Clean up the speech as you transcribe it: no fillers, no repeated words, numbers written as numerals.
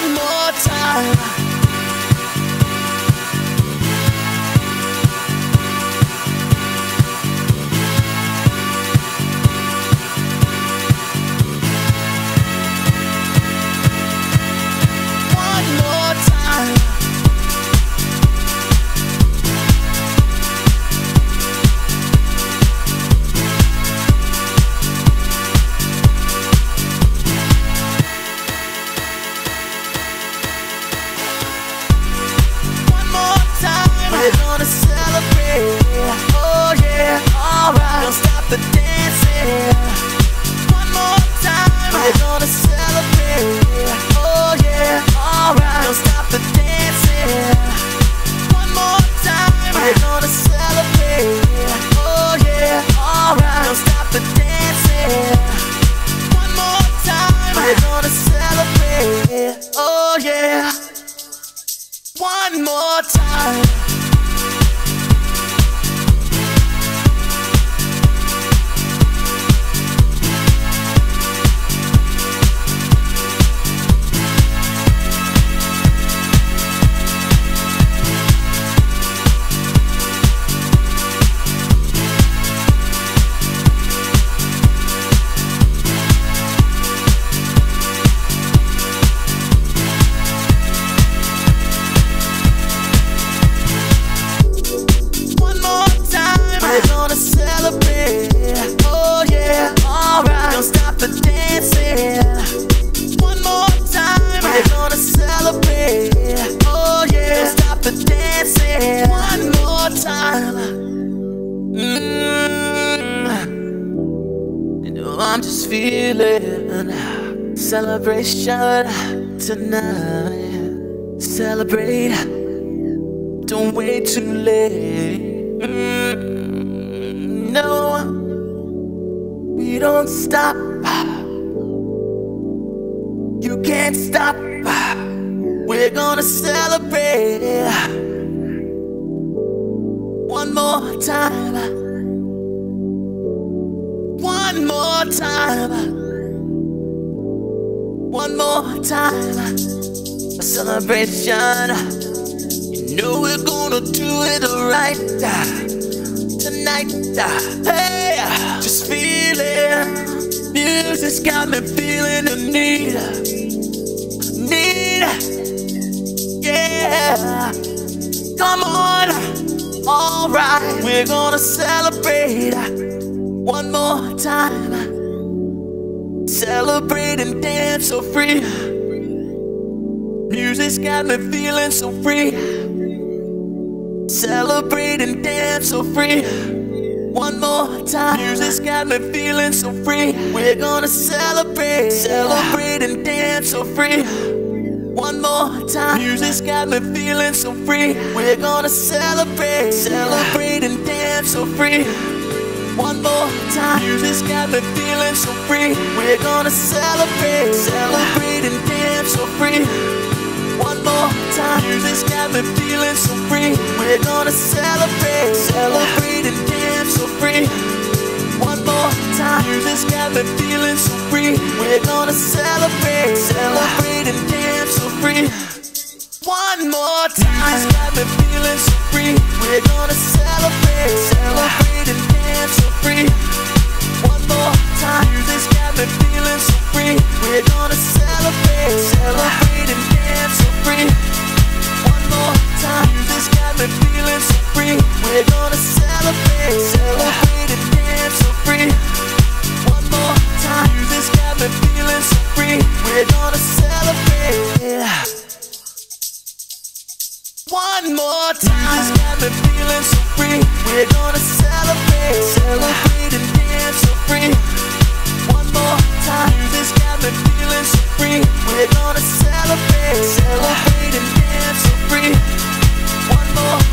One more time. One more time. We're gonna celebrate, oh yeah, alright. Don't stop the dancing. One more time. We're gonna celebrate, oh yeah, alright. Don't stop the dancing. One more time. We're gonna celebrate, oh yeah, alright. Don't stop the dancing. One more time. We're gonna celebrate, oh yeah. One more time. We're gonna celebrate, oh yeah, alright. Don't stop the dancing. One more time. We're gonna celebrate, oh yeah. Don't stop the dancing. One more time. You know I'm just feeling celebration tonight. Celebrate, don't wait too late. No, we don't stop. You can't stop. We're gonna celebrate. One more time. One more time. One more time. A celebration. You know we're gonna do it right tonight. Hey, just feeling. Music's got me feeling the need. Yeah. Come on. Alright, we're gonna celebrate one more time. Celebrate and dance so free. Music's got me feeling so free. Celebrate and dance so free. One more time. Music's got me feeling so free. We're gonna celebrate. Celebrate and dance so free. One more time. Music's got me feeling so free. We're gonna celebrate. Celebrate and dance so free. One more time. Music's got me feeling so free. We're gonna celebrate. Celebrate and dance so free. One more time. Music's got me feeling so free. We're gonna celebrate. Celebrate and dance so free. One more time. Music's got me feeling so free. We're gonna celebrate. Celebrate and dance so free. One more time. Music's got me feeling so free. We're gonna celebrate. Celebrate and dance so free. One more time. Music's got me feeling so free. We're gonna celebrate. Celebrate and dance so free. One more time. Music's got me feeling so free. We're gonna celebrate. Celebrate and dance so free. One more time. Music's got me feeling so free. We're gonna celebrate. One more time. Music's got me feeling so free. We're gonna celebrate. Celebrate and dance so free. One more time. Music's got me feeling so free. We're gonna celebrate. Celebrate and dance so free. One more